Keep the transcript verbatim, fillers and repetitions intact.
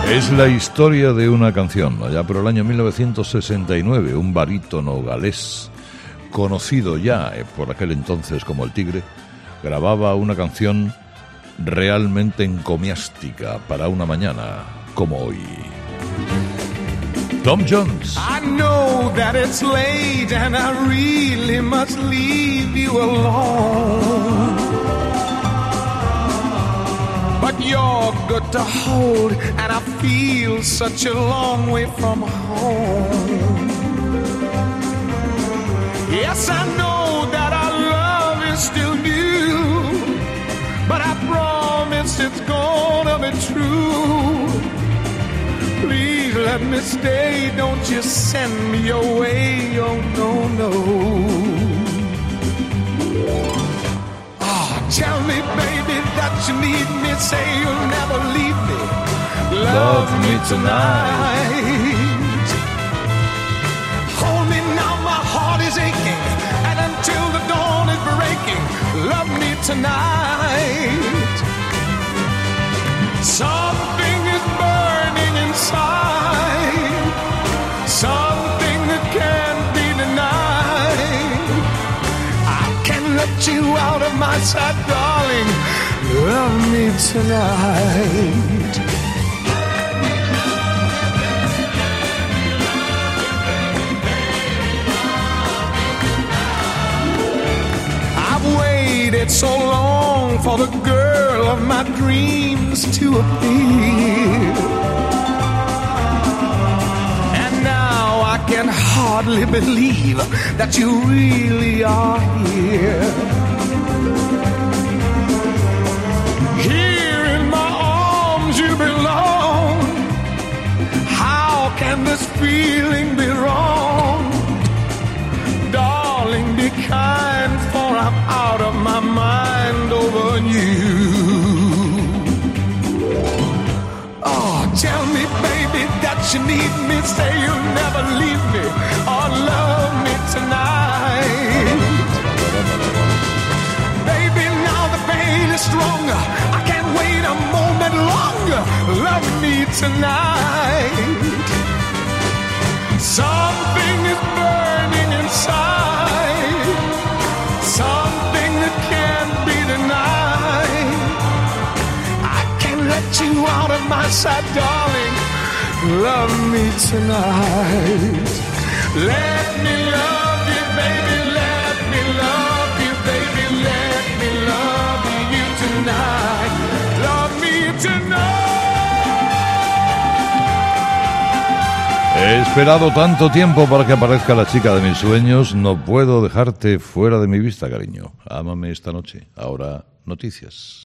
Es la historia de una canción. Allá por el año mil novecientos sesenta y nueve, un barítono galés, conocido ya por aquel entonces como el Tigre, grababa una canción realmente encomiástica para una mañana como hoy. Tom Jones. I know that it's late and I really must leave you alone. But you're good to hold, and I feel such a long way from home. Yes, I know that our love is still new, but I promise it's gonna be true. Please let me stay, don't you send me away, oh no, no. Oh, tell me, baby, that you need me, say you'll never leave me. Love, Love me tonight. Hold me now, my heart is aching, and until the dawn is breaking, love me tonight. Something is burning inside, something that can't be denied. I can't let you out of my sight, darling. Love me tonight. I've waited so long for the girl of my dreams to appear, and now I can hardly believe that you really are here. Here in my arms you belong. How can this feeling be wrong? Darling, be kind, for I'm out of my mind over you. Oh, tell me, baby, that you need me. Say you'll never leave me or love me tonight. Baby, now the pain is stronger. I can't wait a moment longer. Love me tonight. Something is burning inside, something that can't be denied. I can't let you out of my sight, darling. Love me tonight. Let me love you, baby. Let me love you, baby. Let me love you tonight. Love me tonight. He esperado tanto tiempo para que aparezca la chica de mis sueños. No puedo dejarte fuera de mi vista, cariño. Ámame esta noche. Ahora, noticias.